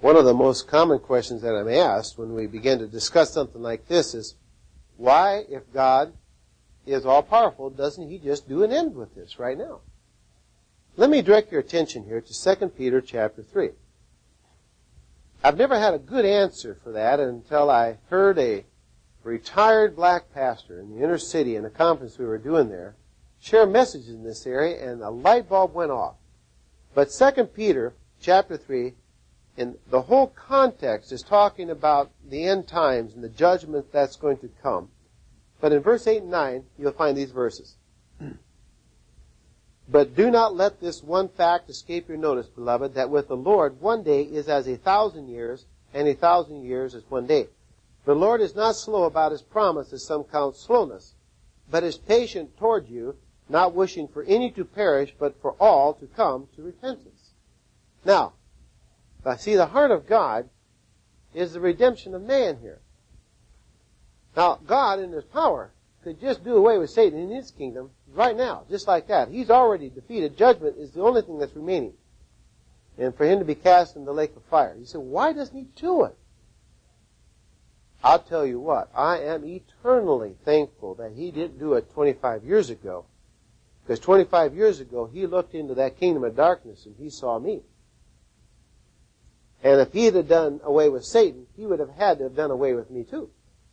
One of the most common questions that I'm asked when we begin to discuss something like this is, why, if God is all-powerful, doesn't He just do an end with this right now? Let me direct your attention here to 2 Peter chapter 3. I've never had a good answer for that until I heard a retired black pastor in the inner city in a conference we were doing there share messages in this area, and a light bulb went off. But 2 Peter chapter 3, in the whole context, is talking about the end times and the judgment that's going to come. But in verse 8 and 9, you'll find these verses. But do not let this one fact escape your notice, beloved, that with the Lord 1 day is as 1,000 years, and 1,000 years as 1 day. The Lord is not slow about His promise, as some count slowness, but is patient toward you, not wishing for any to perish, but for all to come to repentance. Now, I see the heart of God is the redemption of man here. Now, God, in His power, could just do away with Satan in His kingdom right now, just like that. He's already defeated. Judgment is the only thing that's remaining. And for Him to be cast in the lake of fire. You say, why doesn't He do it? I'll tell you what, I am eternally thankful that He didn't do it 25 years ago. Because 25 years ago, He looked into that kingdom of darkness and He saw me. And if He had done away with Satan, He would have had to have done away with me too.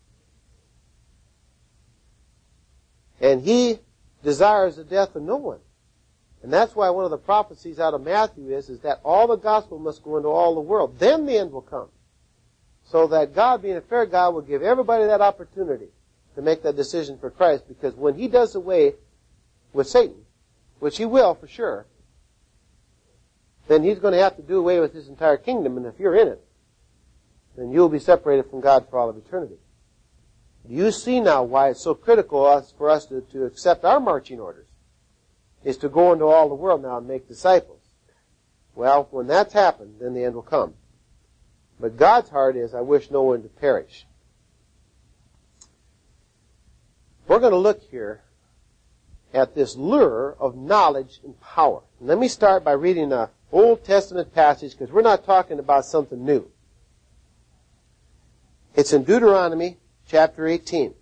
And He desires the death of no one. And that's why one of the prophecies out of Matthew is that all the gospel must go into all the world. Then the end will come. So that God, being a fair God, will give everybody that opportunity to make that decision for Christ. Because when He does away with Satan, which He will for sure, then He's going to have to do away with His entire kingdom. And if you're in it, then you'll be separated from God for all of eternity. Do you see now why it's so critical for us to accept our marching orders? Is to go into all the world now and make disciples. Well, when that's happened, then the end will come. But God's heart is, I wish no one to perish. We're going to look here at this lure of knowledge and power. And let me start by reading an Old Testament passage, because we're not talking about something new. It's in Deuteronomy chapter 18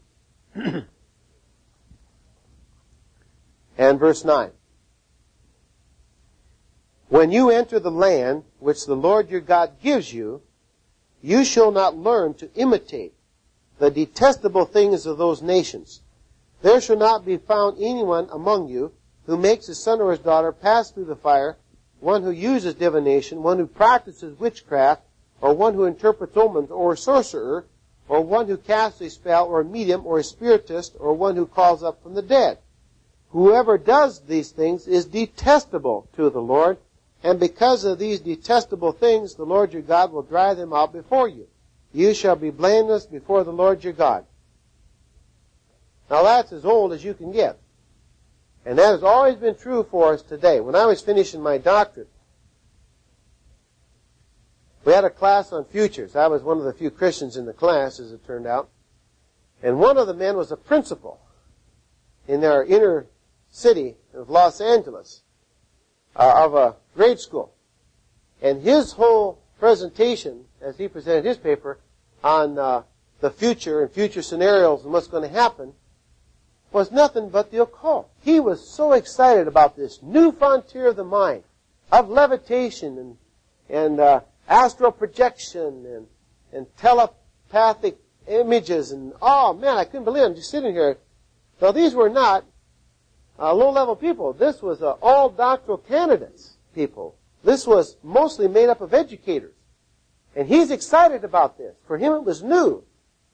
and verse 9. When you enter the land which the Lord your God gives you, you shall not learn to imitate the detestable things of those nations. There shall not be found anyone among you who makes his son or his daughter pass through the fire, one who uses divination, one who practices witchcraft, or one who interprets omens, or a sorcerer, or one who casts a spell, or a medium, or a spiritist, or one who calls up from the dead. Whoever does these things is detestable to the Lord, and because of these detestable things, the Lord your God will drive them out before you. You shall be blameless before the Lord your God. Now that's as old as you can get. And that has always been true for us today. When I was finishing my doctorate, we had a class on futures. I was one of the few Christians in the class, as it turned out. And one of the men was a principal in our inner city of Los Angeles, of a grade school. And his whole presentation, as he presented his paper on the future and future scenarios and what's going to happen, was nothing but the occult. He was so excited about this new frontier of the mind, of levitation and astral projection and telepathic images. And, oh man, I couldn't believe it. I'm just sitting here. Now these were not low-level people. This was all doctoral candidates people. This was mostly made up of educators. And he's excited about this. For him it was new.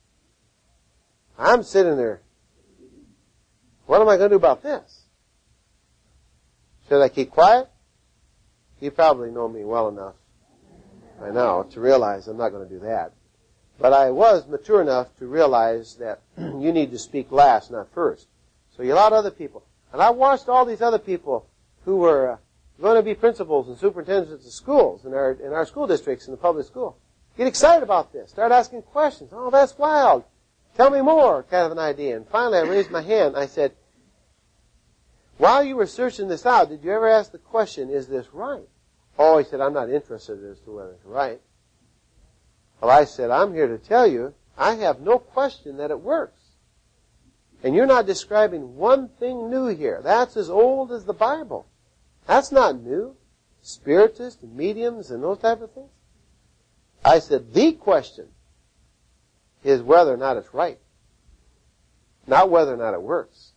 I'm sitting there. What am I going to do about this? Should I keep quiet? You probably know me well enough by now to realize I'm not going to do that. But I was mature enough to realize that you need to speak last, not first. So you allowed other people. And I watched all these other people who were going to be principals and superintendents of schools in our school districts in the public school get excited about this. Start asking questions. Oh, that's wild. Tell me more, kind of an idea. And finally I raised my hand. I said, while you were searching this out, did you ever ask the question, is this right? Oh, he said, I'm not interested as to whether it's right. Well, I said, I'm here to tell you, I have no question that it works. And you're not describing one thing new here. That's as old as the Bible. That's not new. Spiritists and mediums and those type of things. I said, the question is whether or not it's right. Not whether or not it works.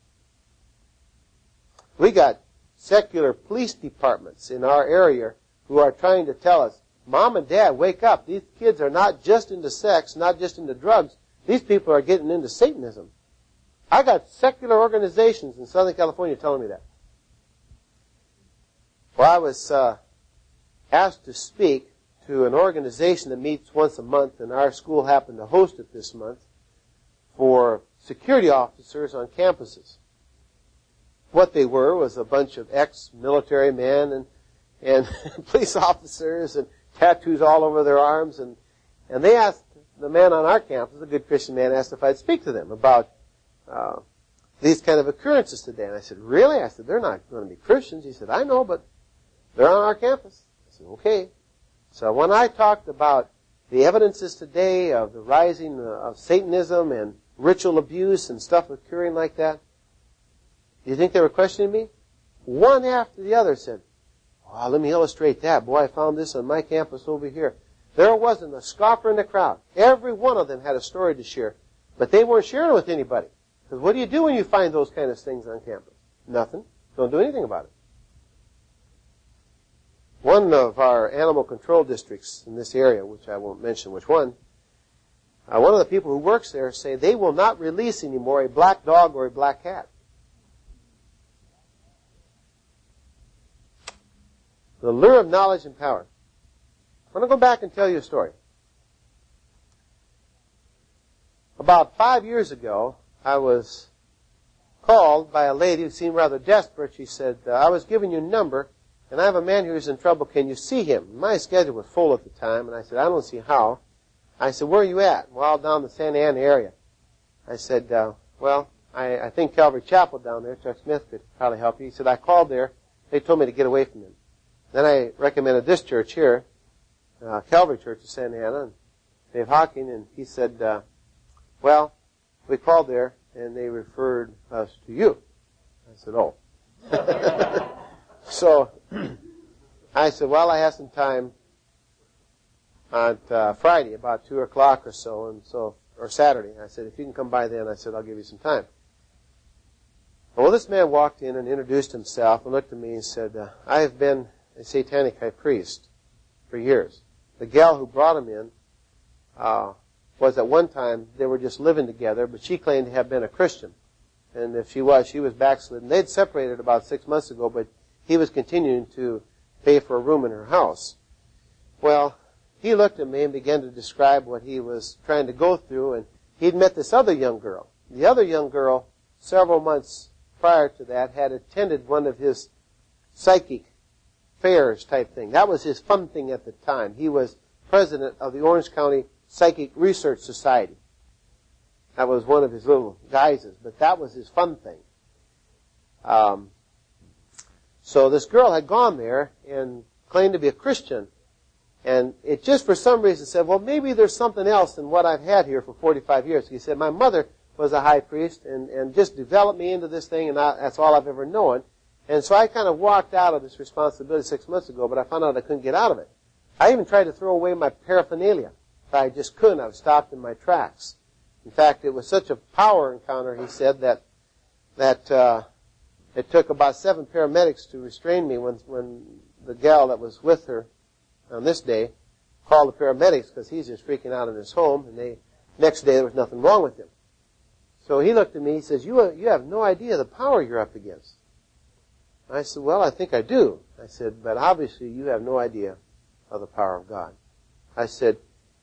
We got secular police departments in our area who are trying to tell us, Mom and Dad, wake up. These kids are not just into sex, not just into drugs. These people are getting into Satanism. I got secular organizations in Southern California telling me that. Well, I was asked to speak to an organization that meets once a month, and our school happened to host it this month, for security officers on campuses. What they were was a bunch of ex-military men and police officers and tattoos all over their arms, and they asked the man on our campus, a good Christian man, asked if I'd speak to them about these kind of occurrences today. And I said, really? I said, they're not going to be Christians. He said, I know, but they're on our campus. I said, okay. So when I talked about the evidences today of the rising of Satanism and ritual abuse and stuff occurring like that, do you think they were questioning me? One after the other said, oh, let me illustrate that. Boy, I found this on my campus over here. There wasn't a scoffer in the crowd. Every one of them had a story to share, but they weren't sharing it with anybody. Because what do you do when you find those kind of things on campus? Nothing. Don't do anything about it. One of our animal control districts in this area, which I won't mention which one of the people who works there say they will not release anymore a black dog or a black cat. The lure of knowledge and power. I want to go back and tell you a story. About 5 years ago, I was called by a lady who seemed rather desperate. She said, I was giving you a number, and I have a man who's in trouble. Can you see him? My schedule was full at the time, and I said, I don't see how. I said, where are you at? Well, down the Santa Ana area. I said, I think Calvary Chapel down there, Chuck Smith could probably help you. He said, I called there. They told me to get away from him. Then I recommended this church here, Calvary Church of Santa Ana, and Dave Hawking, and he said, we called there, and they referred us to you. I said, oh. So I said, well, I have some time on Friday, about 2 o'clock or so, or Saturday. I said, if you can come by then, I said, I'll give you some time. Well, this man walked in and introduced himself and looked at me and said, I have been a satanic high priest for years. The gal who brought him in was at one time, they were just living together, but she claimed to have been a Christian. And if she was backslidden. They'd separated about 6 months ago, but he was continuing to pay for a room in her house. Well, he looked at me and began to describe what he was trying to go through, and he'd met this other young girl. The other young girl, several months prior to that, had attended one of his psychic fairs type thing. That was his fun thing at the time. He was president of the Orange County Psychic Research Society. That was one of his little guises, but that was his fun thing. So this girl had gone there and claimed to be a Christian, and it just for some reason said, well, maybe there's something else than what I've had here for 45 years. He said, my mother was a high priest and just developed me into this thing, and that's all I've ever known. And so I kind of walked out of this responsibility 6 months ago, but I found out I couldn't get out of it. I even tried to throw away my paraphernalia, but I just couldn't. I was stopped in my tracks. In fact, it was such a power encounter, he said, that it took about 7 paramedics to restrain me when the gal that was with her on this day called the paramedics because he's just freaking out in his home, and next day there was nothing wrong with him. So he looked at me, he says, you have no idea the power you're up against. I said, well, I think I do. I said, but obviously you have no idea of the power of God. I said,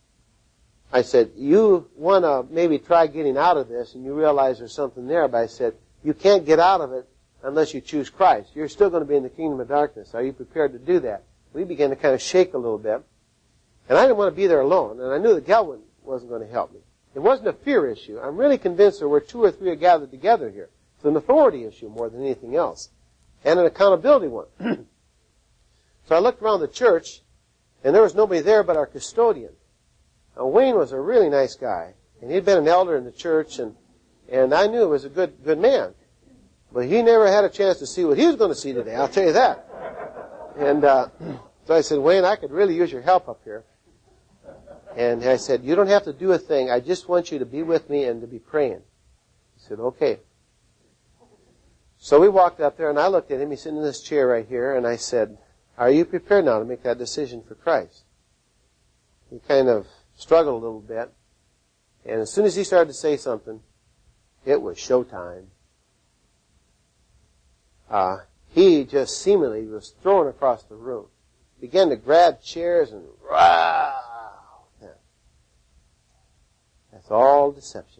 you want to maybe try getting out of this and you realize there's something there, but I said, you can't get out of it unless you choose Christ. You're still going to be in the kingdom of darkness. Are you prepared to do that? We began to kind of shake a little bit. And I didn't want to be there alone, and I knew the gal wasn't going to help me. It wasn't a fear issue. I'm really convinced there were 2 or 3 are gathered together here. It's an authority issue more than anything else. And an accountability one. So I looked around the church, and there was nobody there but our custodian. Now, Wayne was a really nice guy, and he'd been an elder in the church, and I knew he was a good man. But he never had a chance to see what he was going to see today, I'll tell you that. And so I said, Wayne, I could really use your help up here. And I said, you don't have to do a thing. I just want you to be with me and to be praying. He said, okay. So we walked up there, and I looked at him. He's sitting in this chair right here, and I said, are you prepared now to make that decision for Christ? He kind of struggled a little bit. And as soon as he started to say something, it was showtime. He just seemingly was thrown across the room. Began to grab chairs and wow. That's all deception.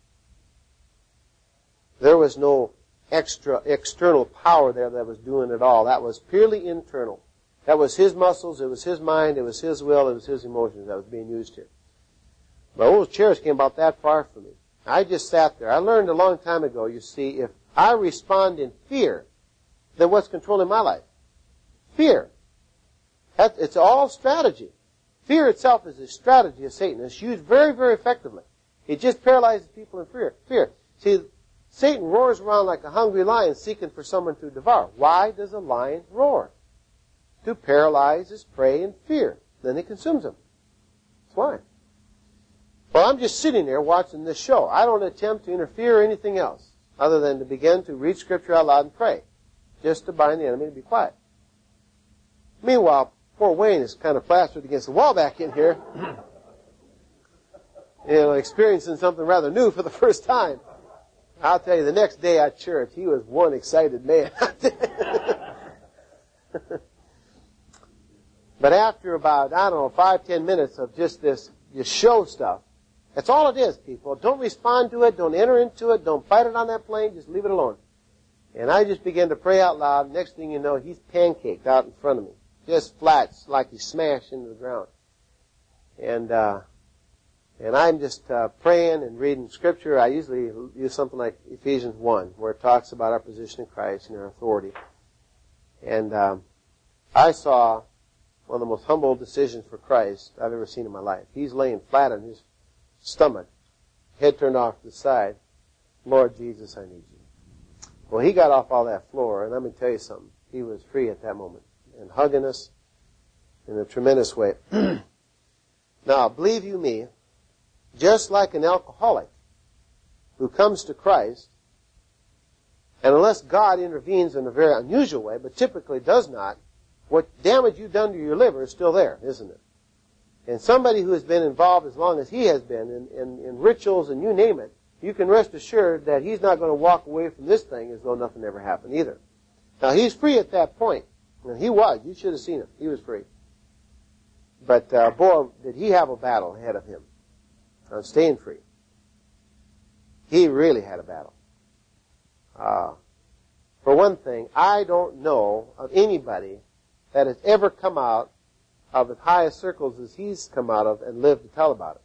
There was no external power there that was doing it all. That was purely internal. That was his muscles, it was his mind, it was his will, it was his emotions that was being used here. But those chairs came about that far from me. I just sat there. I learned a long time ago, you see, if I respond in fear, then what's controlling my life? Fear. It's all strategy. Fear itself is a strategy of Satan. It's used very, very effectively. It just paralyzes people in fear. See, Satan roars around like a hungry lion seeking for someone to devour. Why does a lion roar? To paralyze his prey in fear. Then he consumes them. That's why. Well, I'm just sitting there watching this show. I don't attempt to interfere or anything else other than to begin to read Scripture out loud and pray, just to bind the enemy to be quiet. Meanwhile, poor Wayne is kind of plastered against the wall back in here, experiencing something rather new for the first time. I'll tell you, the next day at church, he was one excited man. But after about, 5-10 minutes of just this show stuff, that's all it is, people. Don't respond to it. Don't enter into it. Don't fight it on that plane. Just leave it alone. And I just began to pray out loud. Next thing you know, he's pancaked out in front of me. Just flat, like he's smashed into the ground. And I'm just praying and reading Scripture. I usually use something like Ephesians 1, where it talks about our position in Christ and our authority. And I saw one of the most humble decisions for Christ I've ever seen in my life. He's laying flat on his stomach, head turned off to the side. Lord Jesus, I need you. Well, he got off all that floor, and let me tell you something. He was free at that moment and hugging us in a tremendous way. Now, believe you me, just like an alcoholic who comes to Christ, and unless God intervenes in a very unusual way, but typically does not, what damage you've done to your liver is still there, isn't it? And somebody who has been involved as long as he has been in rituals and you name it, you can rest assured that he's not going to walk away from this thing as though nothing ever happened either. Now, he's free at that point. And he was. You should have seen him. He was free. But, boy, did he have a battle ahead of him on staying free. He really had a battle. For one thing, I don't know of anybody that has ever come out of as high circles as he's come out of and lived to tell about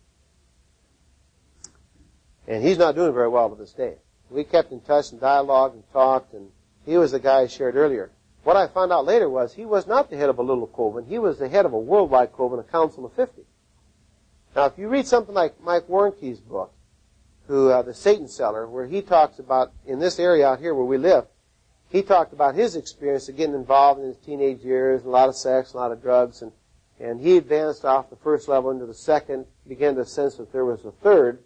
it. And he's not doing very well to this day. We kept in touch and dialogue and talked, and he was the guy I shared earlier. What I found out later was he was not the head of a little coven. He was the head of a worldwide coven, a council of 50. Now, if you read something like Mike Warnke's book, the Satan Seller, where he talks about, in this area out here where we live, he talked about his experience of getting involved in his teenage years, a lot of sex, a lot of drugs, and he advanced off the first level into the second, began to sense that there was a third,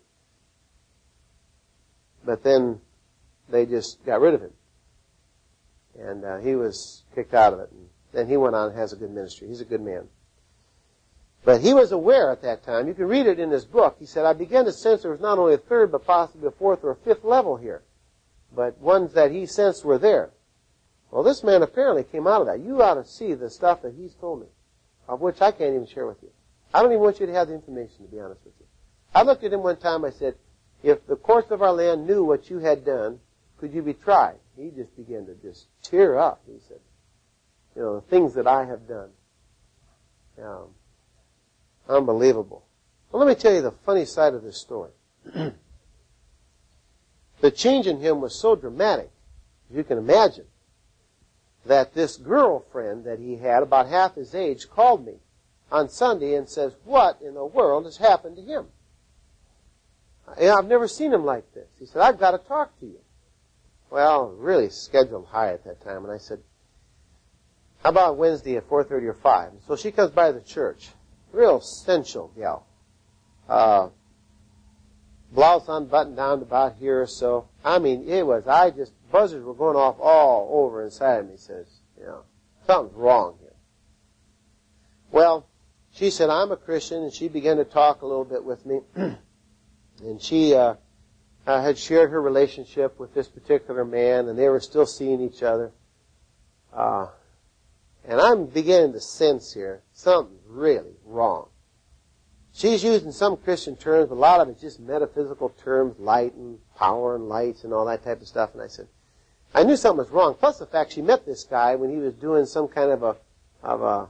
but then they just got rid of him. And he was kicked out of it. And then he went on and has a good ministry. He's a good man. But he was aware at that time. You can read it in his book. He said, I began to sense there was not only a third, but possibly a fourth or a fifth level here. But ones that he sensed were there. Well, this man apparently came out of that. You ought to see the stuff that he's told me, of which I can't even share with you. I don't even want you to have the information, to be honest with you. I looked at him one time, I said, if the courts of our land knew what you had done, could you be tried? He just began to just tear up. He said, the things that I have done. Unbelievable. Well, let me tell you the funny side of this story. The change in him was so dramatic, as you can imagine, that this girlfriend that he had, about half his age, called me on Sunday and says, what in the world has happened to him? I've never seen him like this. He said, I've got to talk to you. Well, really scheduled high at that time. And I said, how about Wednesday at 4:30 or 5? And so she comes by the church. Real sensual gal. Blouse unbuttoned down to about here or so. I mean, buzzers were going off all over inside of me. Says, something's wrong here. Well, she said, I'm a Christian, and she began to talk a little bit with me. And she had shared her relationship with this particular man, and they were still seeing each other. And I'm beginning to sense here something's really wrong. She's using some Christian terms, but a lot of it's just metaphysical terms, light and power and lights and all that type of stuff. And I said, I knew something was wrong. Plus the fact she met this guy when he was doing some kind of a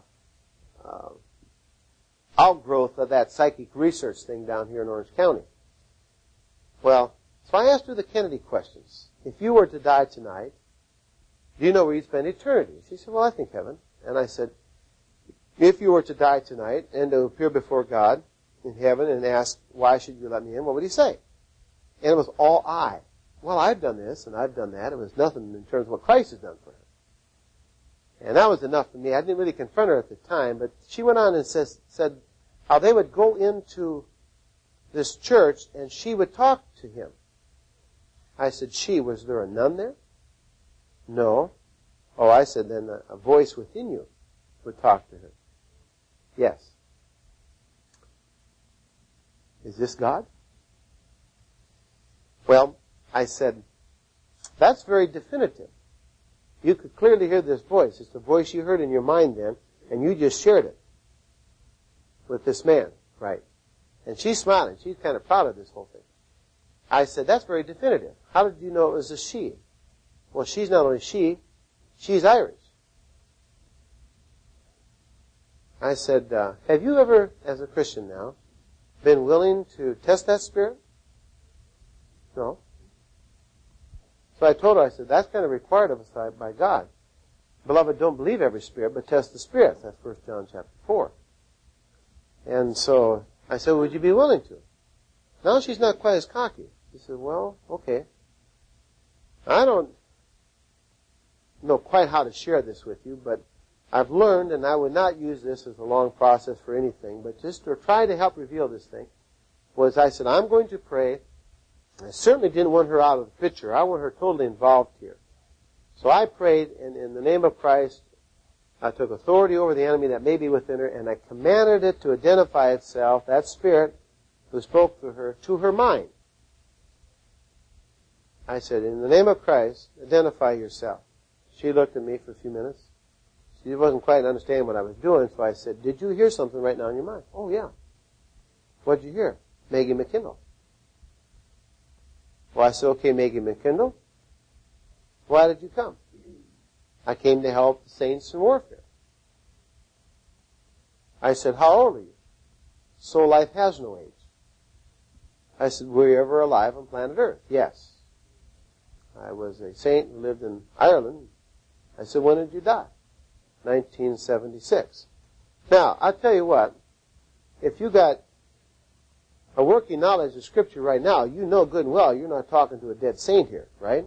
outgrowth of that psychic research thing down here in Orange County. Well, so I asked her the Kennedy questions. If you were to die tonight, do you know where you'd spend eternity? She said, well, I think heaven. And I said, if you were to die tonight and to appear before God in heaven and ask, why should you let me in? What would he say? And it was all I. Well, I've done this and I've done that. It was nothing in terms of what Christ has done for her. And that was enough for me. I didn't really confront her at the time, but she went on and said how they would go into this church and she would talk to him. I said, was there a nun there? No. Oh, I said, then a voice within you would talk to her. Yes. Is this God? Well, I said, that's very definitive. You could clearly hear this voice. It's the voice you heard in your mind then, and you just shared it with this man, right? And she's smiling. She's kind of proud of this whole thing. I said, that's very definitive. How did you know it was a she? Well, she's not only she's Irish. I said, have you ever, as a Christian now, been willing to test that spirit? No. So I told her, I said, that's kind of required of us by God. Beloved, don't believe every spirit, but test the spirits. That's 1 John chapter 4. And so I said, would you be willing to? Now she's not quite as cocky. She said, well, okay. I don't know quite how to share this with you, but I've learned, and I would not use this as a long process for anything, but just to try to help reveal this thing, was I said, I'm going to pray. I certainly didn't want her out of the picture. I want her totally involved here. So I prayed, and in the name of Christ, I took authority over the enemy that may be within her, and I commanded it to identify itself, that spirit who spoke to her mind. I said, in the name of Christ, identify yourself. She looked at me for a few minutes. She wasn't quite understanding what I was doing, so I said, did you hear something right now in your mind? Oh, yeah. What did you hear? Maggie McKindle. Well, I said, okay, Maggie McKindle, why did you come? I came to help the saints in warfare. I said, how old are you? So life has no age. I said, were you ever alive on planet Earth? Yes. I was a saint who lived in Ireland. I said, when did you die? 1976. Now, I'll tell you what, if you got a working knowledge of Scripture right now, you know good and well you're not talking to a dead saint here, right?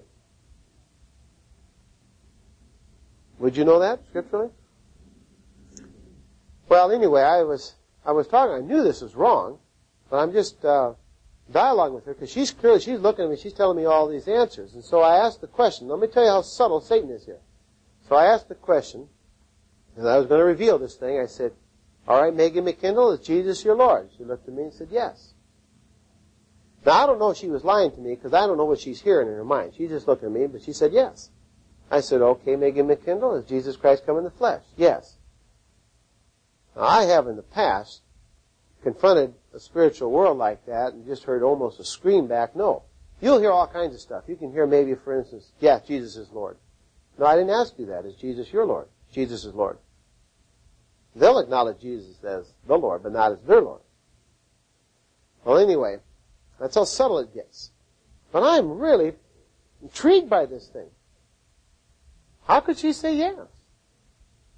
Would you know that scripturally? Well, anyway, I was talking. I knew this was wrong, but I'm just dialoguing with her because she's looking at me. She's telling me all these answers, and so I asked the question. Let me tell you how subtle Satan is here. So I asked the question, and I was going to reveal this thing. I said, "All right, Maggie McKindle, is Jesus your Lord?" She looked at me and said, "Yes." Now I don't know if she was lying to me because I don't know what she's hearing in her mind. She just looked at me, but she said yes. I said, okay, Maggie McKindle, is Jesus Christ come in the flesh? Yes. Now, I have in the past confronted a spiritual world like that and just heard almost a scream back, no. You'll hear all kinds of stuff. You can hear maybe, for instance, yeah, Jesus is Lord. No, I didn't ask you that. Is Jesus your Lord? Jesus is Lord. They'll acknowledge Jesus as the Lord, but not as their Lord. Well, anyway, that's how subtle it gets. But I'm really intrigued by this thing. How could she say yes?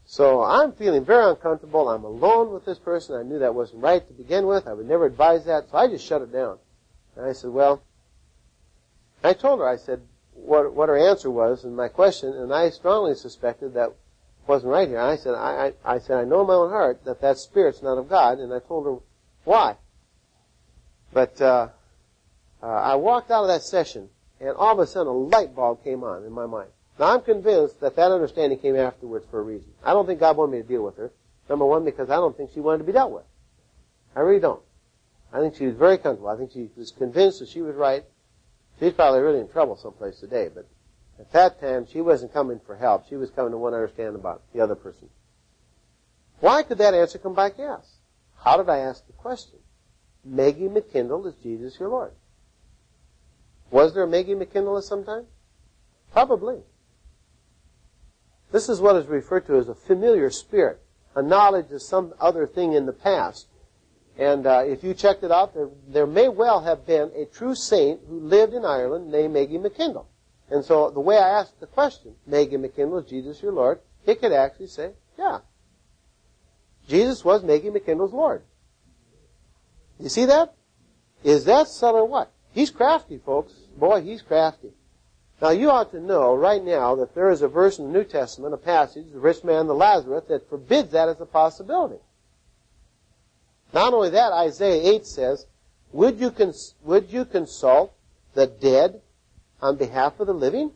So I'm feeling very uncomfortable. I'm alone with this person. I knew that wasn't right to begin with. I would never advise that, so I just shut it down. And I said, well, I told her, I said, what her answer was and my question, and I strongly suspected that wasn't right here. I said, I know in my own heart that spirit's not of God, and I told her why. But I walked out of that session, and all of a sudden a light bulb came on in my mind. Now I'm convinced that understanding came afterwards for a reason. I don't think God wanted me to deal with her. Number one, because I don't think she wanted to be dealt with. I really don't. I think she was very comfortable. I think she was convinced that she was right. She's probably really in trouble someplace today, but at that time, she wasn't coming for help. She was coming to want to understand about the other person. Why could that answer come back yes? How did I ask the question? Maggie McKindle, is Jesus your Lord? Was there a Maggie McKindle at some time? Probably. This is what is referred to as a familiar spirit, a knowledge of some other thing in the past. And if you checked it out, there may well have been a true saint who lived in Ireland named Maggie McKindle. And so the way I asked the question, Maggie McKindle, is Jesus your Lord? It could actually say, yeah. Jesus was Maggie McKindle's Lord. You see that? Is that subtle or what? He's crafty, folks. Boy, he's crafty. Now, you ought to know right now that there is a verse in the New Testament, a passage, the rich man, the Lazarus, that forbids that as a possibility. Not only that, Isaiah 8 says, would you consult the dead on behalf of the living?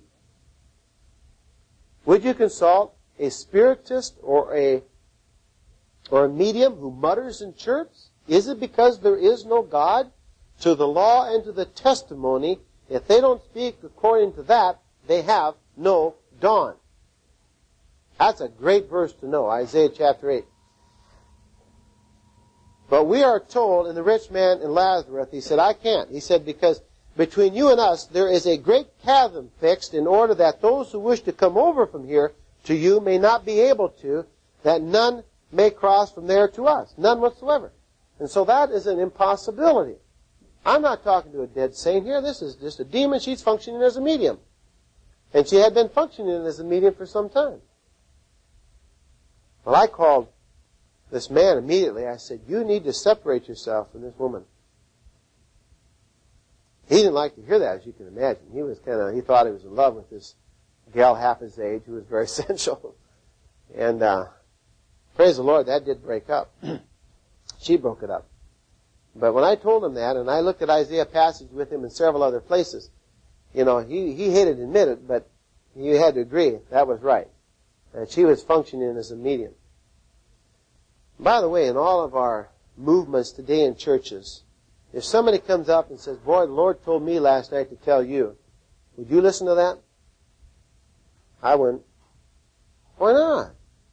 Would you consult a spiritist or a medium who mutters in church? Is it because there is no God? To the law and to the testimony, if they don't speak according to that, they have no dawn. That's a great verse to know, Isaiah chapter 8. But we are told in the rich man and Lazarus, he said, I can't. He said, because between you and us, there is a great chasm fixed in order that those who wish to come over from here to you may not be able to, that none may cross from there to us. None whatsoever. And so that is an impossibility. I'm not talking to a dead saint here. This is just a demon. She's functioning as a medium. And she had been functioning as a medium for some time. Well, I called this man immediately. I said, you need to separate yourself from this woman. He didn't like to hear that, as you can imagine. He thought he was in love with this gal half his age who was very sensual. And, praise the Lord, that did break up. She broke it up. But when I told him that, and I looked at Isaiah passage with him in several other places, he hated to admit it, but he had to agree that was right. And she was functioning as a medium. By the way, in all of our movements today in churches, if somebody comes up and says, boy, the Lord told me last night to tell you, would you listen to that? I wouldn't. Why not?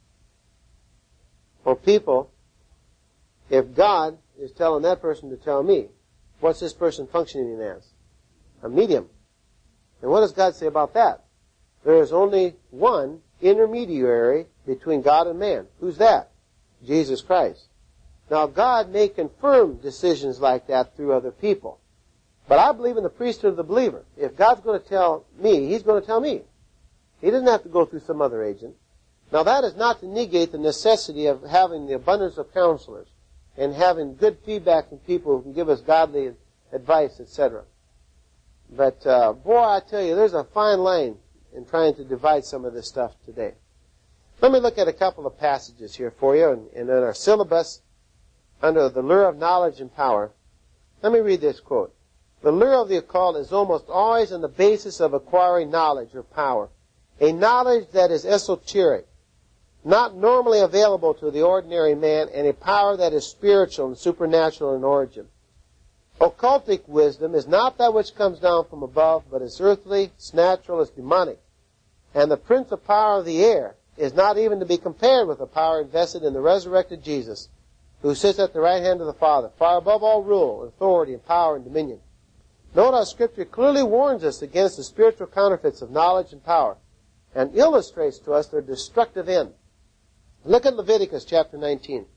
Well, people, if God is telling that person to tell me, what's this person functioning as? A medium. And what does God say about that? There is only one intermediary between God and man. Who's that? Jesus Christ. Now, God may confirm decisions like that through other people. But I believe in the priesthood of the believer. If God's going to tell me, He's going to tell me. He doesn't have to go through some other agent. Now, that is not to negate the necessity of having the abundance of counselors and having good feedback from people who can give us godly advice, etc. But, boy, I tell you, there's a fine line in trying to divide some of this stuff today. Let me look at a couple of passages here for you, and in our syllabus, under the lure of knowledge and power. Let me read this quote. The lure of the occult is almost always on the basis of acquiring knowledge or power, a knowledge that is esoteric, not normally available to the ordinary man, and a power that is spiritual and supernatural in origin. Occultic wisdom is not that which comes down from above, but is earthly, it's natural, it's demonic. And the prince of power of the air is not even to be compared with the power invested in the resurrected Jesus, who sits at the right hand of the Father, far above all rule, authority, and power and dominion. Note how Scripture clearly warns us against the spiritual counterfeits of knowledge and power, and illustrates to us their destructive end. Look at Leviticus chapter 19.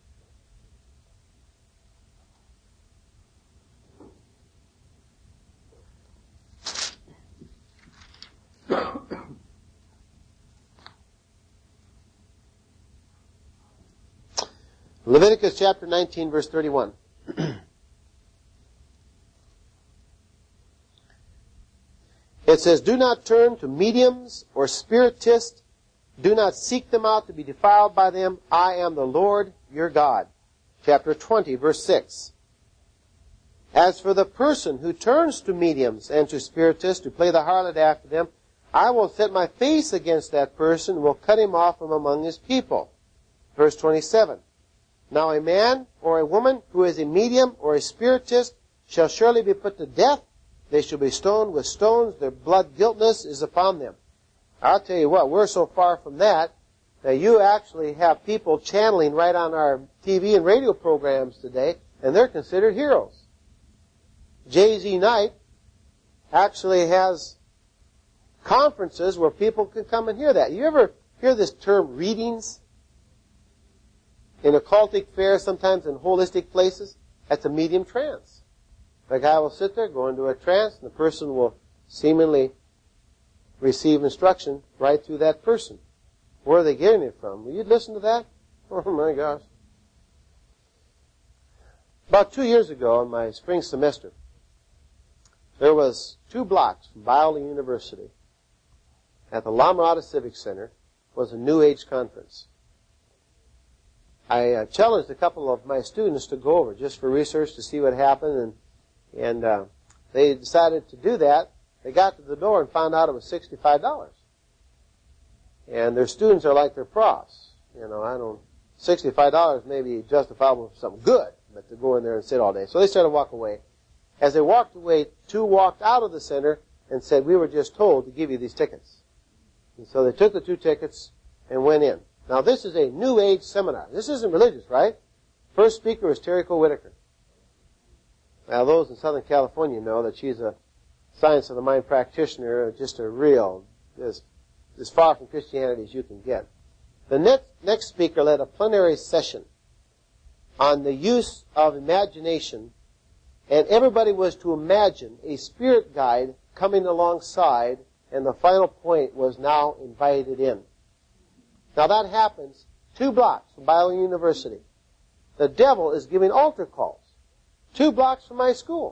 Leviticus chapter 19, verse 31. It says, do not turn to mediums or spiritists. Do not seek them out to be defiled by them. I am the Lord your God. Chapter 20, verse 6. As for the person who turns to mediums and to spiritists to play the harlot after them, I will set my face against that person and will cut him off from among his people. Verse 27. Now a man or a woman who is a medium or a spiritist shall surely be put to death. They shall be stoned with stones. Their blood guiltness is upon them. I'll tell you what, we're so far from that you actually have people channeling right on our TV and radio programs today, and they're considered heroes. Jay-Z Knight actually has conferences where people can come and hear that. You ever hear this term readings? In occultic fairs, sometimes in holistic places, that's a medium trance. The guy will sit there, go into a trance, and the person will seemingly receive instruction right through that person. Where are they getting it from? Will you listen to that? Oh my gosh. About 2 years ago, in my spring semester, there was 2 blocks from Biola University. At the La Mirada Civic Center was a New Age conference. I challenged a couple of my students to go over just for research to see what happened, and they decided to do that. They got to the door and found out it was $65. And their students are like their profs. $65 may be justifiable for something good, but to go in there and sit all day. So they started to walk away. As they walked away, 2 walked out of the center and said, we were just told to give you these tickets. And so they took the 2 tickets and went in. Now this is a New Age seminar. This isn't religious, right? First speaker was Terry Cole Whitaker. Now those in Southern California know that she's a science of the mind practitioner, just a real, as far from Christianity as you can get. The next speaker led a plenary session on the use of imagination, and everybody was to imagine a spirit guide coming alongside, and the final point was now invited in. Now that happens 2 blocks from Biola University. The devil is giving altar calls 2 blocks from my school.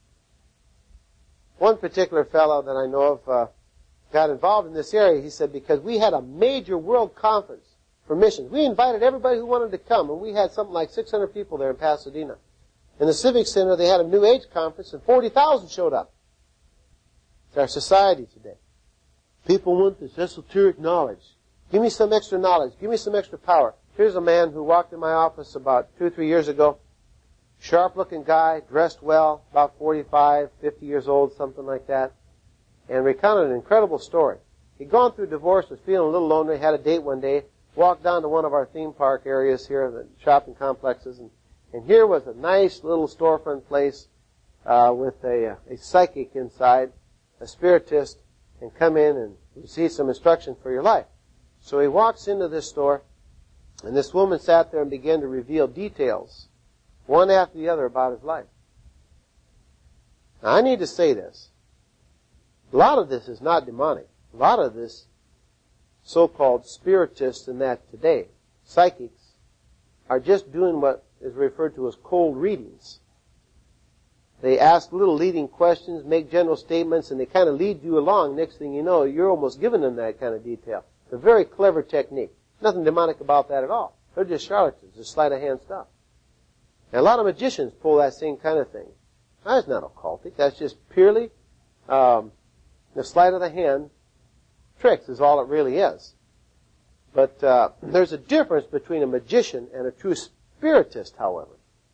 One particular fellow that I know of got involved in this area. He said, because we had a major world conference for missions. We invited everybody who wanted to come, and we had something like 600 people there in Pasadena. In the Civic Center, they had a New Age conference, and 40,000 showed up. It's our society today. People want this esoteric knowledge. Give me some extra knowledge. Give me some extra power. Here's a man who walked in my office about 2 or 3 years ago. Sharp-looking guy, dressed well, about 45, 50 years old, something like that, and recounted an incredible story. He'd gone through divorce, was feeling a little lonely, had a date one day, walked down to one of our theme park areas here, the shopping complexes, and here was a nice little storefront place with a psychic inside, a spiritist, and come in and receive some instruction for your life. So he walks into this store, and this woman sat there and began to reveal details, one after the other, about his life. Now, I need to say this. A lot of this is not demonic. A lot of this so-called spiritists and that today, psychics, are just doing what is referred to as cold readings. They ask little leading questions, make general statements, and they kind of lead you along. Next thing you know, you're almost giving them that kind of detail. It's a very clever technique. Nothing demonic about that at all. They're just charlatans, just sleight-of-hand stuff. And a lot of magicians pull that same kind of thing. That's not occultic. That's just purely the sleight-of-the-hand tricks is all it really is. But there's a difference between a magician and a true spiritist, however.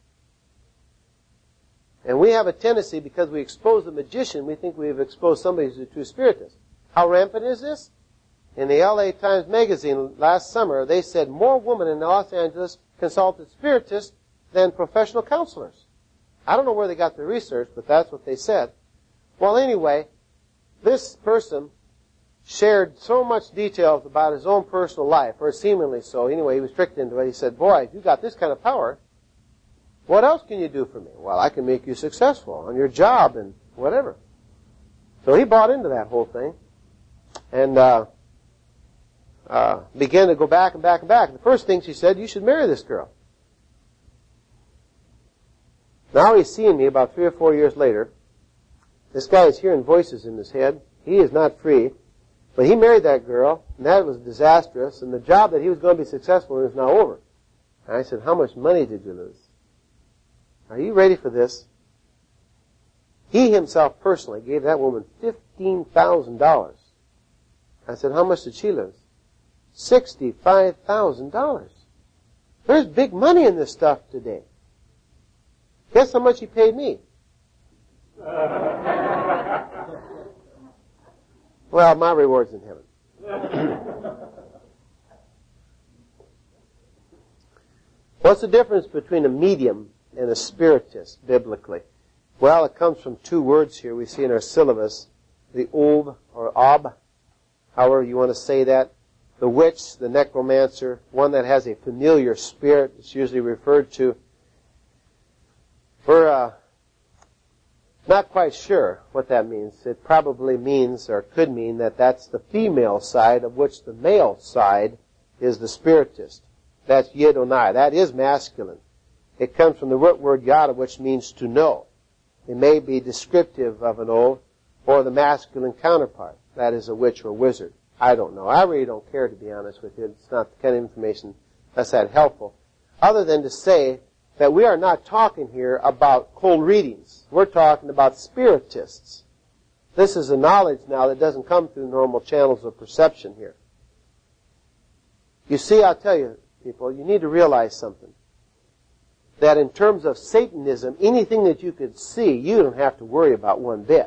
And we have a tendency, because we expose the magician, we think we've exposed somebody who's a true spiritist. How rampant is this? In the LA Times Magazine last summer, they said more women in Los Angeles consulted spiritists than professional counselors. I don't know where they got the research, but that's what they said. Well, anyway, this person shared so much details about his own personal life, or seemingly so. Anyway, he was tricked into it. He said, boy, if you got this kind of power, what else can you do for me? Well, I can make you successful on your job and whatever. So he bought into that whole thing and began to go back and back and back. The first thing she said, you should marry this girl. Now he's seeing me about 3 or 4 years later. This guy is hearing voices in his head. He is not free. But he married that girl, and that was disastrous, and the job that he was going to be successful in is now over. And I said, how much money did you lose? Are you ready for this? He himself personally gave that woman $15,000. I said, how much did she lose? $65,000. There's big money in this stuff today. Guess how much he paid me? Well, my reward's in heaven. What's the difference between a medium and a spiritist, biblically? Well, it comes from 2 words here we see in our syllabus. The Ob, or Ob, however you want to say that. The witch, the necromancer, one that has a familiar spirit. It's usually referred to. We're not quite sure what that means. It probably means, or could mean, that that's the female side, of which the male side is the spiritist. That's Yedonai. That is masculine. It comes from the root word yada, which means to know. It may be descriptive of an oath, or the masculine counterpart. That is a witch or wizard. I don't know. I really don't care, to be honest with you. It's not the kind of information that's that helpful. Other than to say that we are not talking here about cold readings. We're talking about spiritists. This is a knowledge now that doesn't come through normal channels of perception here. You see, I'll tell you, people, you need to realize something. That in terms of Satanism, anything that you could see, you don't have to worry about one bit.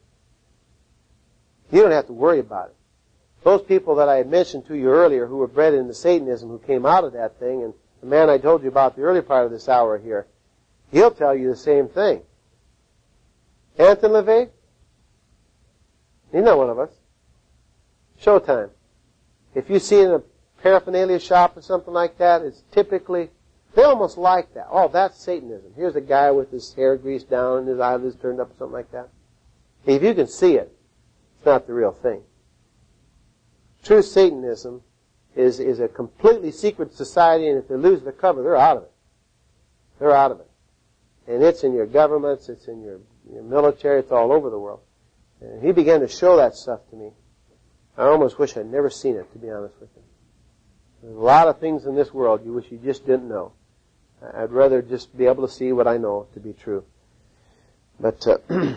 You don't have to worry about it. Those people that I had mentioned to you earlier who were bred into Satanism, who came out of that thing, and the man I told you about the early part of this hour here, he'll tell you the same thing. Anthony LaVey? He's not one of us. Showtime. If you see it in a paraphernalia shop or something like that, it's typically, they almost like that. Oh, that's Satanism. Here's a guy with his hair greased down and his eyelids turned up or something like that. If you can see it, it's not the real thing. True Satanism is a completely secret society, and if they lose the cover, they're out of it. They're out of it. And it's in your governments, it's in your military, it's all over the world. And he began to show that stuff to me. I almost wish I'd never seen it, to be honest with you. There's a lot of things in this world you wish you just didn't know. I'd rather just be able to see what I know to be true. But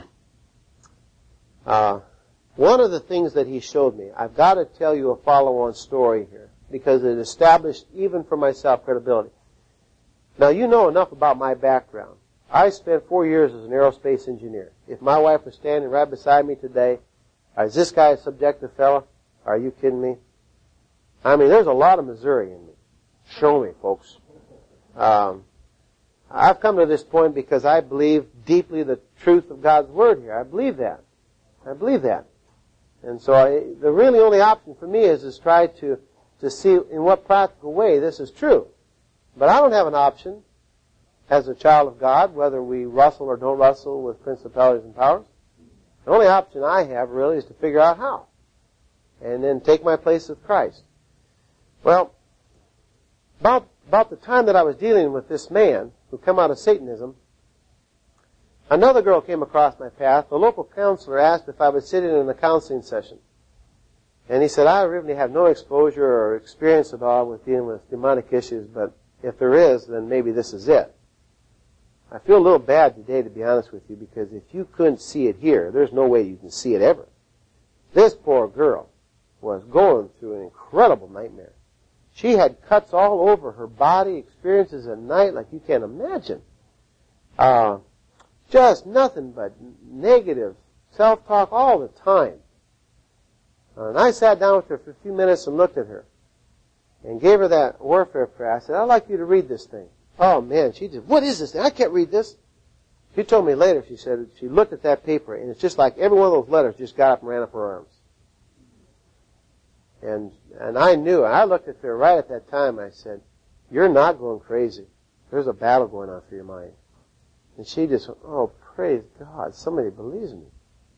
one of the things that he showed me, I've got to tell you a follow-on story here, because it established, even for myself, credibility. Now, you know enough about my background. I spent 4 years as an aerospace engineer. If my wife was standing right beside me today, is this guy a subjective fella? Are you kidding me? I mean, there's a lot of Missouri in me. Show me, folks. I've come to this point because I believe deeply the truth of God's Word here. I believe that. I believe that. And so the really only option for me is try to see in what practical way this is true. But I don't have an option as a child of God, whether we wrestle or don't wrestle with principalities and powers. The only option I have really is to figure out how. And then take my place with Christ. Well, about the time that I was dealing with this man who come out of Satanism, another girl came across my path. The local counselor asked if I would sit in a counseling session. And he said, I really have no exposure or experience at all with dealing with demonic issues, but if there is, then maybe this is it. I feel a little bad today, to be honest with you, because if you couldn't see it here, there's no way you can see it ever. This poor girl was going through an incredible nightmare. She had cuts all over her body, experiences at night like you can't imagine. Just nothing but negative self-talk all the time. And I sat down with her for a few minutes and looked at her and gave her that warfare prayer. I said, I'd like you to read this thing. Oh, man, she just, what is this thing? I can't read this. She told me later, she said, she looked at that paper, and it's just like every one of those letters just got up and ran up her arms. And I knew, and I looked at her right at that time, I said, you're not going crazy. There's a battle going on for your mind. And she just went, oh, praise God, somebody believes me.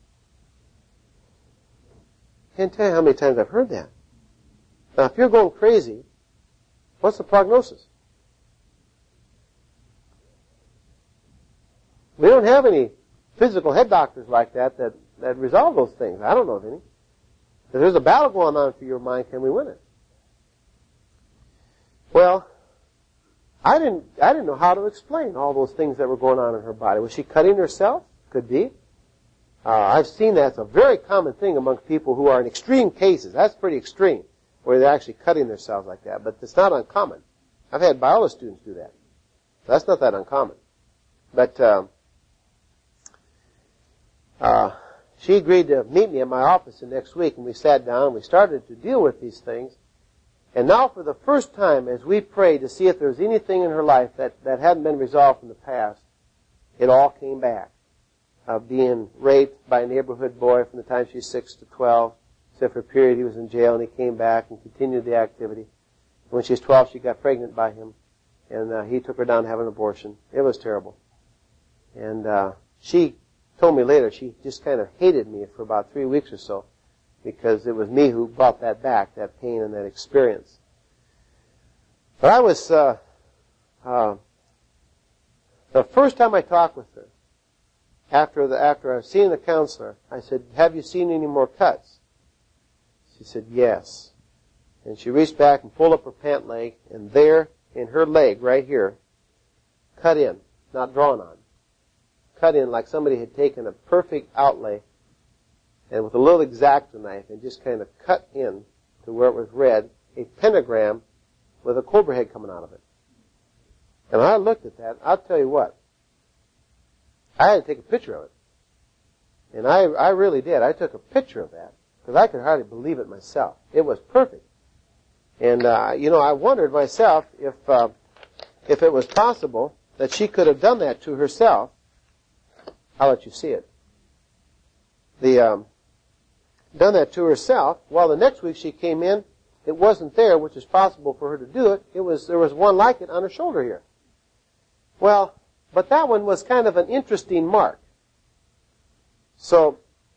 Can't tell you how many times I've heard that. Now, if you're going crazy, what's the prognosis? We don't have any physical head doctors like that resolve those things. I don't know of any. If there's a battle going on for your mind, can we win it? Well, I didn't know how to explain all those things that were going on in her body. Was she cutting herself? Could be. I've seen that's a very common thing among people who are in extreme cases. That's pretty extreme, where they're actually cutting themselves like that. But it's not uncommon. I've had biology students do that. So that's not that uncommon. But she agreed to meet me at my office the next week, and we sat down and we started to deal with these things. And now for the first time, as we prayed to see if there was anything in her life that hadn't been resolved from the past, it all came back. Being raped by a neighborhood boy from the time she was 6 to 12. Except for a period he was in jail, and he came back and continued the activity. When she was 12, she got pregnant by him, and he took her down to have an abortion. It was terrible. And she told me later she just kind of hated me for about 3 weeks or so, because it was me who brought that back, that pain and that experience. But I was, the first time I talked with her, after I've seen the counselor, I said, "Have you seen any more cuts?" She said, "Yes." And she reached back and pulled up her pant leg, and there, in her leg, right here, cut in, not drawn on, cut in like somebody had taken a perfect outlay and with a little X-Acto knife and just kind of cut in to where it was red, a pentagram with a cobra head coming out of it. And when I looked at that, I'll tell you what, I had to take a picture of it. And I really did. I took a picture of that because I could hardly believe it myself. It was perfect. And, I wondered myself if it was possible that she could have done that to herself. I'll let you see it. Done that to herself. Well, the next week she came in, it wasn't there, which is possible for her to do it. There was one like it on her shoulder here. Well, but that one was kind of an interesting mark. So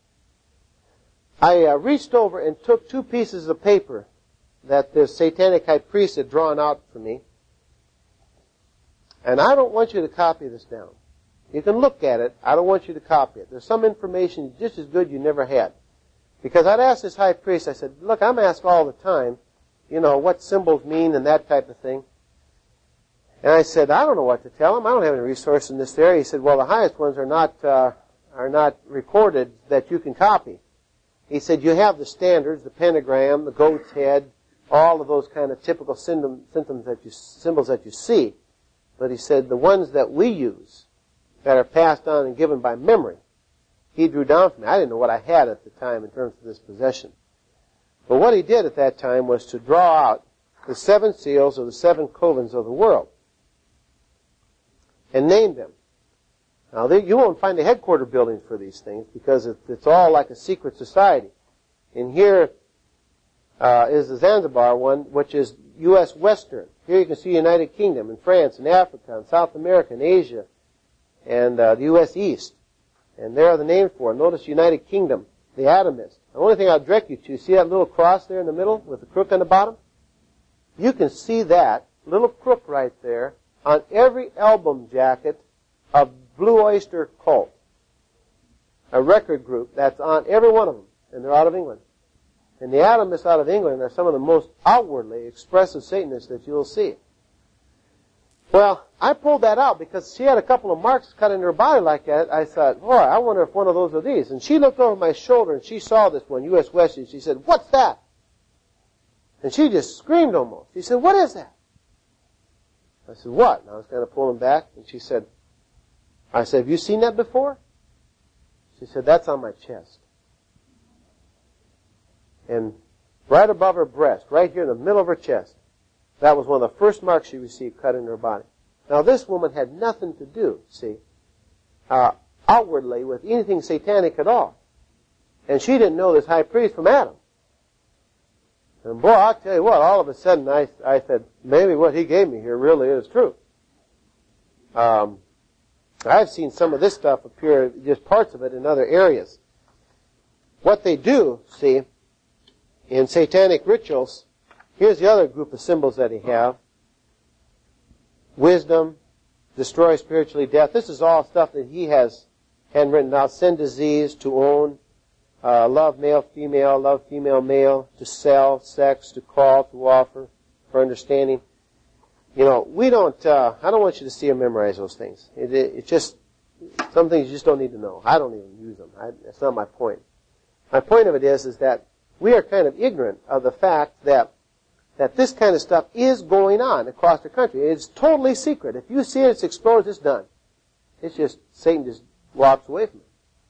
I reached over and took 2 pieces of paper that this satanic high priest had drawn out for me. And I don't want you to copy this down. You can look at it. I don't want you to copy it. There's some information just as good you never had. Because I'd asked this high priest, I said, "Look, I'm asked all the time, what symbols mean and that type of thing." And I said, "I don't know what to tell him. I don't have any resource in this area." He said, "Well, the highest ones are not recorded that you can copy." He said, "You have the standards, the pentagram, the goat's head, all of those kind of typical symbols that you see." But he said, "The ones that we use, that are passed on and given by memory," he drew down for me. I didn't know what I had at the time in terms of this possession. But what he did at that time was to draw out the 7 seals of the 7 covens of the world and name them. Now, you won't find a headquarter building for these things because it's all like a secret society. And here is the Zanzibar one, which is U.S. Western. Here you can see United Kingdom and France and Africa and South America and Asia and the U.S. East. And there are the names for it. Notice United Kingdom, the Atomist. The only thing I'll direct you to, see that little cross there in the middle with the crook on the bottom? You can see that little crook right there on every album jacket of Blue Oyster Cult, a record group that's on every one of them, and they're out of England. And the Atomists out of England are some of the most outwardly expressive Satanists that you'll see. Well, I pulled that out because she had a couple of marks cut into her body like that. I thought, boy, I wonder if one of those are these. And she looked over my shoulder and she saw this one, U.S. West, and she said, "What's that?" And she just screamed almost. She said, "What is that?" I said, "What?" And I was kind of pulling back, and she said, I said, "Have you seen that before?" She said, "That's on my chest." And right above her breast, right here in the middle of her chest, that was one of the first marks she received cut in her body. Now, this woman had nothing to do, outwardly with anything satanic at all. And she didn't know this high priest from Adam. And boy, I'll tell you what, all of a sudden I said, maybe what he gave me here really is true. I've seen some of this stuff appear, just parts of it, in other areas. What they do, in satanic rituals, here's the other group of symbols that he have. Wisdom, destroy spiritually death. This is all stuff that he has handwritten out. Send disease, to own, love male, female, male, to sell, sex, to call, to offer, for understanding. We don't, I don't want you to see or memorize those things. It's just, some things you just don't need to know. I don't even use them. That's not my point. My point of it is that we are kind of ignorant of the fact that this kind of stuff is going on across the country. It's totally secret. If you see it, it's exposed, it's done. It's just, Satan just walks away from it.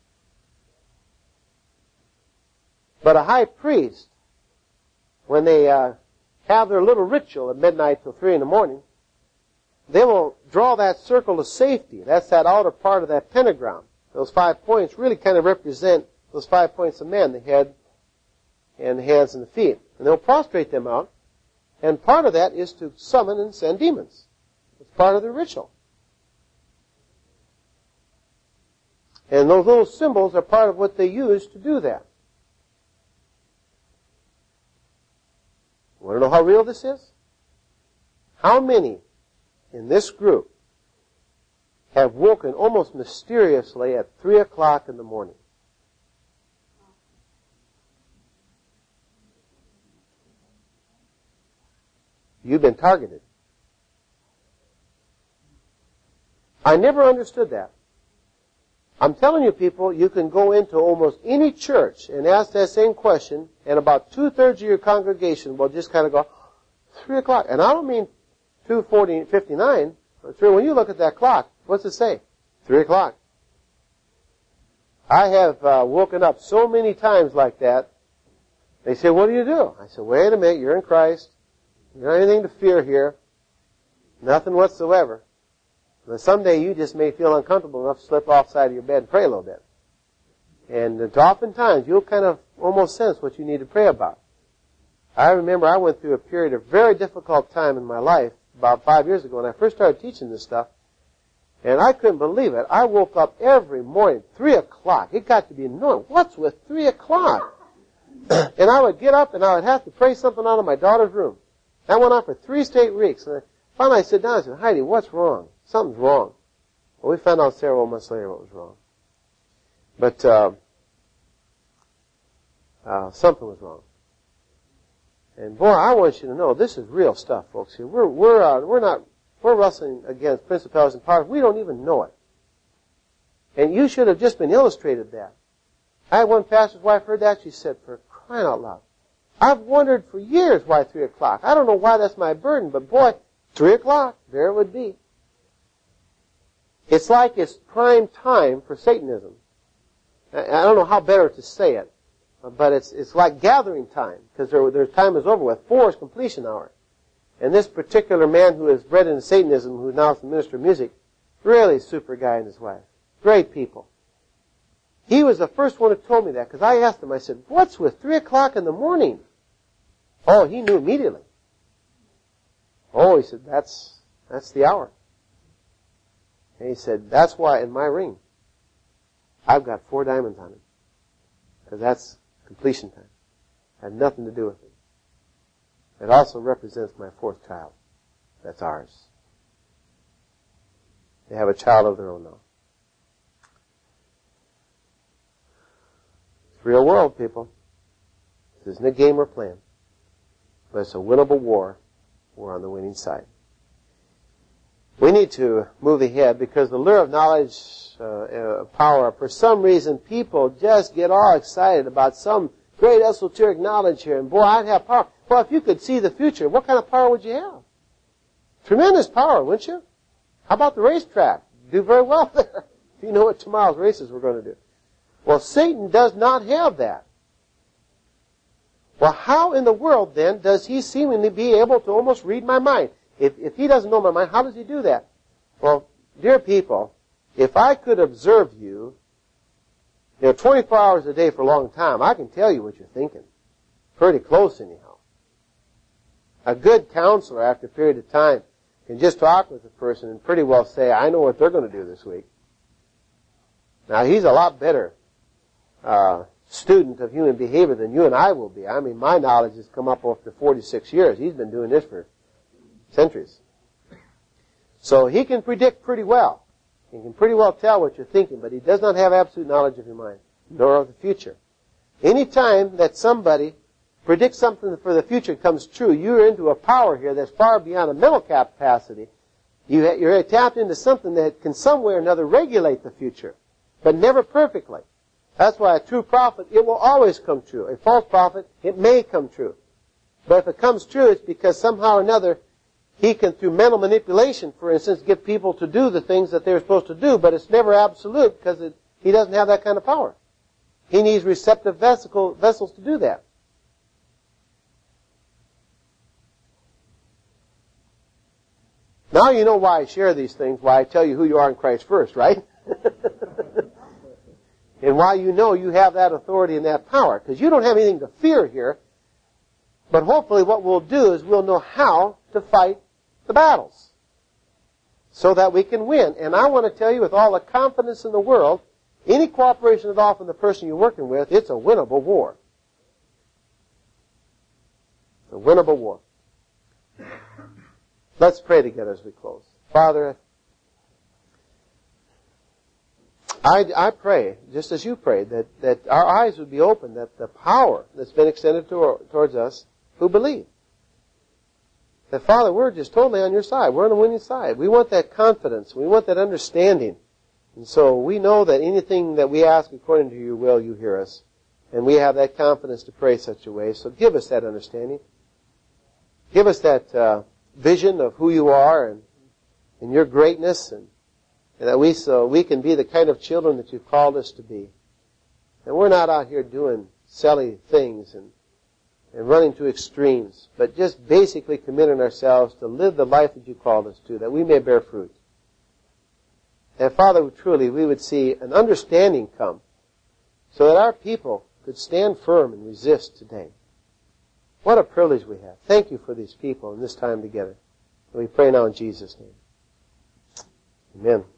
But a high priest, when they have their little ritual at midnight till 3 in the morning, they will draw that circle of safety. That's that outer part of that pentagram. Those 5 points really kind of represent those 5 points of man, the head and the hands and the feet. And they'll prostrate them out. And part of that is to summon and send demons. It's part of the ritual. And those little symbols are part of what they use to do that. Want to know how real this is? How many in this group have woken almost mysteriously at 3 o'clock in the morning? You've been targeted. I never understood that. I'm telling you people, you can go into almost any church and ask that same question, and about 2/3 of your congregation will just kind of go, 3 o'clock. And I don't mean 2:59, but when you look at that clock, what's it say? 3 o'clock. I have woken up so many times like that. They say, what do you do? I said, wait a minute, you're in Christ. You don't have anything to fear here. Nothing whatsoever. But someday you just may feel uncomfortable enough to slip off the side of your bed and pray a little bit. And oftentimes you'll kind of almost sense what you need to pray about. I remember I went through a period of very difficult time in my life about 5 years ago when I first started teaching this stuff. And I couldn't believe it. I woke up every morning, 3 o'clock. It got to be annoying. What's with 3 o'clock? And I would get up and I would have to pray something out of my daughter's room. That went on for 3 straight weeks. And finally I sit down and said, Heidi, what's wrong? Something's wrong. Well, we found out several months later what was wrong. But something was wrong. And boy, I want you to know this is real stuff, folks. Here, we're wrestling against principalities and powers. We don't even know it. And you should have just been illustrated that. I had one pastor's wife heard that. She said, "For crying out loud, I've wondered for years why 3 o'clock. I don't know why that's my burden, but boy, 3 o'clock, there it would be." It's like it's prime time for Satanism. I don't know how better to say it, but it's like gathering time, because their time is over with. 4 is completion hour. And this particular man who is bred into Satanism, who now is the minister of music, really super guy and his wife. Great people. He was the first one who told me that, because I asked him, I said, what's with 3 o'clock in the morning? Oh, he knew immediately. Oh, he said, that's the hour. And he said, that's why in my ring, I've got 4 diamonds on it. Because that's completion time. Had nothing to do with it. It also represents my 4th child. That's ours. They have a child of their own now. It's real world, people. This isn't a game we're playing. But it's a winnable war. We're on the winning side. We need to move ahead because the lure of knowledge, power, for some reason people just get all excited about some great esoteric knowledge here. And boy, I'd have power. Well, if you could see the future, what kind of power would you have? Tremendous power, wouldn't you? How about the racetrack? Do very well there. If you know what tomorrow's races we're going to do. Well, Satan does not have that. Well, how in the world then does he seemingly be able to almost read my mind? If he doesn't know my mind, how does he do that? Well, dear people, if I could observe you, 24 hours a day for a long time, I can tell you what you're thinking. Pretty close anyhow. A good counselor, after a period of time, can just talk with a person and pretty well say, I know what they're going to do this week. Now, he's a lot better student of human behavior than you and I will be. I mean, my knowledge has come up after 46 years. He's been doing this for centuries. So he can predict pretty well. He can pretty well tell what you're thinking, but he does not have absolute knowledge of your mind, nor of the future. Any time that somebody predicts something for the future and comes true, you're into a power here that's far beyond a mental capacity. You're tapped into something that can some way or another regulate the future, but never perfectly. That's why a true prophet, it will always come true. A false prophet, it may come true. But if it comes true, it's because somehow or another he can, through mental manipulation, for instance, get people to do the things that they're supposed to do, but it's never absolute because he doesn't have that kind of power. He needs receptive vessels to do that. Now you know why I share these things, why I tell you who you are in Christ first, right? And why you know you have that authority and that power. Because you don't have anything to fear here. But hopefully what we'll do is we'll know how to fight the battles. So that we can win. And I want to tell you with all the confidence in the world, any cooperation at all from the person you're working with, it's a winnable war. It's a winnable war. Let's pray together as we close. Father, I pray, just as you prayed, that our eyes would be open, that the power that's been extended towards us who believe. That, Father, we're just totally on your side. We're on the winning side. We want that confidence. We want that understanding. And so we know that anything that we ask according to your will, you hear us. And we have that confidence to pray such a way. So give us that understanding. Give us that vision of who you are and your greatness, and that we can be the kind of children that you've called us to be. And we're not out here doing silly things and running to extremes, but just basically committing ourselves to live the life that you called us to, that we may bear fruit. And Father, truly, we would see an understanding come so that our people could stand firm and resist today. What a privilege we have. Thank you for these people and this time together. And we pray now in Jesus' name. Amen.